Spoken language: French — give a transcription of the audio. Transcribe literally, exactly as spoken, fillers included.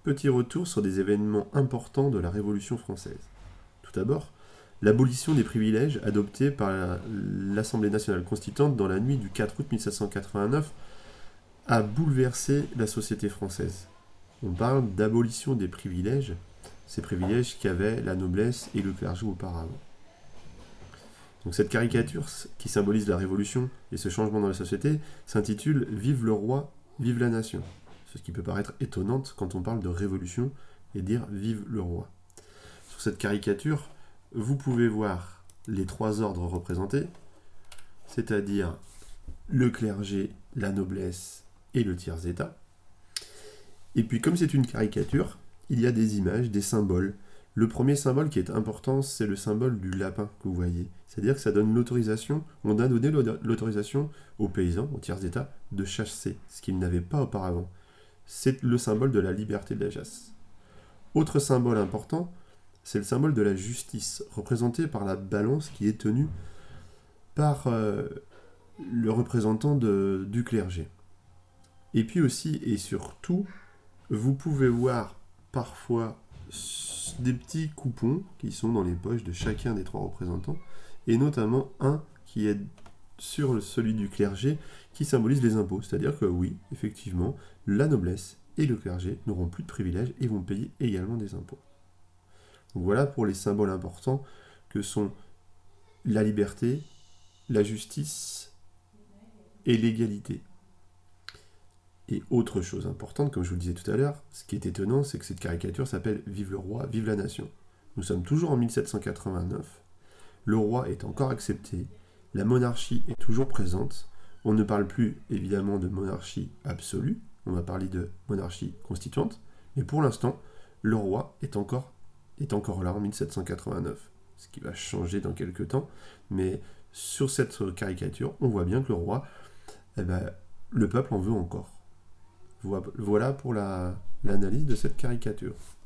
Petit retour sur des événements importants de la Révolution française. Tout d'abord, l'abolition des privilèges adoptée par l'Assemblée nationale constituante dans la nuit du quatre août mille sept cent quatre-vingt-neuf a bouleversé la société française. On parle d'abolition des privilèges, ces privilèges qu'avaient la noblesse et le clergé auparavant. Donc cette caricature qui symbolise la Révolution et ce changement dans la société s'intitule « Vive le roi, vive la nation ». Ce qui peut paraître étonnante quand on parle de révolution et dire « Vive le roi ». Sur cette caricature, vous pouvez voir les trois ordres représentés, c'est-à-dire le clergé, la noblesse et le tiers-état. Et puis comme c'est une caricature, il y a des images, des symboles. Le premier symbole qui est important, c'est le symbole du lapin que vous voyez. C'est-à-dire que ça donne l'autorisation, on a donné l'autorisation aux paysans, aux tiers-état, de chasser, ce qu'ils n'avaient pas auparavant. C'est le symbole de la liberté de la chasse. Autre symbole important, c'est le symbole de la justice, représenté par la balance qui est tenue par euh, le représentant de, du clergé. Et puis aussi, et surtout, vous pouvez voir parfois des petits coupons qui sont dans les poches de chacun des trois représentants, et notamment un qui est sur celui du clergé qui symbolise les impôts. C'est-à-dire que oui, effectivement, la noblesse et le clergé n'auront plus de privilèges et vont payer également des impôts. Donc voilà pour les symboles importants que sont la liberté, la justice et l'égalité. Et autre chose importante, comme je vous le disais tout à l'heure, ce qui est étonnant, c'est que cette caricature s'appelle « Vive le roi, vive la nation ». Nous sommes toujours en mille sept cent quatre-vingt-neuf, le roi est encore accepté, la monarchie est toujours présente, on ne parle plus évidemment de monarchie absolue, on va parler de monarchie constituante, mais pour l'instant, le roi est encore, est encore là en mille sept cent quatre-vingt-neuf, ce qui va changer dans quelques temps, mais sur cette caricature, on voit bien que le roi, eh ben, le peuple en veut encore. Voilà pour la, l'analyse de cette caricature.